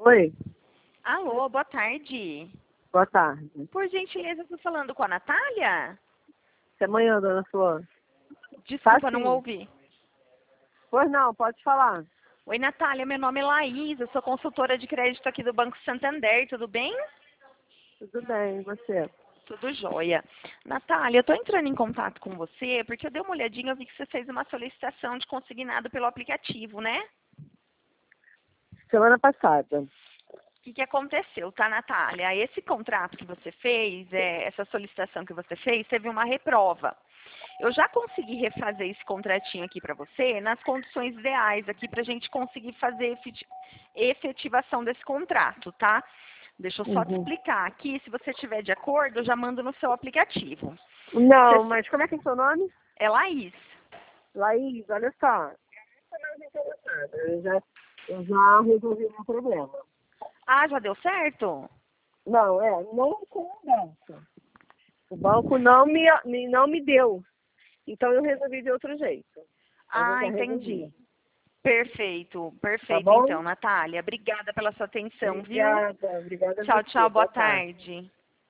Oi, Alô, boa tarde. boa tarde. Por gentileza, estou falando com a Natália? Até amanhã, dona Flor. Desculpa, Tá não sim. ouvi. Pois não, pode falar. Oi, Natália, meu nome é Laís, eu sou consultora de crédito aqui do Banco Santander, tudo bem? Tudo bem, e você? Tudo jóia. Natália, eu estou entrando em contato com você porque eu dei uma olhadinha, eu vi que você fez uma solicitação de consignado pelo aplicativo, né? Semana passada. O que aconteceu, tá, Natália? Esse contrato que você fez, essa solicitação que você fez, teve uma reprova. Eu já consegui refazer esse contratinho aqui para você nas condições ideais aqui para a gente conseguir fazer efetivação desse contrato, tá? Deixa eu só te Uhum. explicar aqui. Se você estiver de acordo, eu já mando no seu aplicativo. Não, Você- mas como é que é seu nome? É Laís. Laís, olha só. Eu já resolvi meu problema. Ah, já deu certo? Não, não com o banco. O banco não me deu. Então eu resolvi de outro jeito. Mas eu Ah, já resolvi. entendi. Perfeito, Tá perfeito bom? então, Natália. Obrigada pela sua atenção, viu? Obrigada a Tchau, você. tchau, boa Boa tarde. tarde.